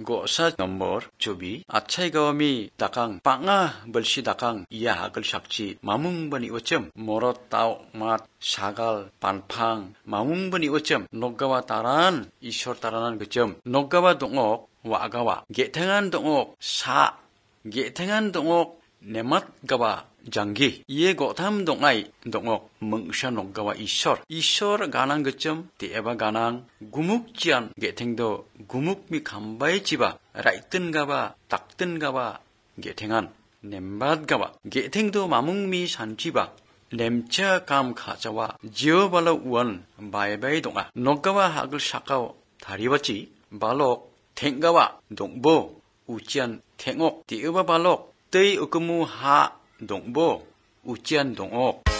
gosa nomor cobi achai gawami dakang panga belsi dakang iya agel sakci mamung bani ocem morot tau mat sagal panpang mamung bani ocem noggawa taran isor taranan gecem noggawa dongok wagawa getengan dongok sa getengan dongok nemat gawa 장기 이에 고탐 동아이 동옥 멍샤 녹가와 이셔 가난 그점 대바 가난 구묵지안 게탱도 구묵미 감바의 지바 라이뜬가바 닥뜬가바 게탱한 냄밭가바 게탱도 마묵미 산지바 냄차 감 가자와 지어발로 우원 바이바이 동아 녹가와 학을 샤카오 다리바지 발록 탱가와 동보 우지안 탱옥 디으바 발록 뜨이 으끄무 하 동보 우지안 동옥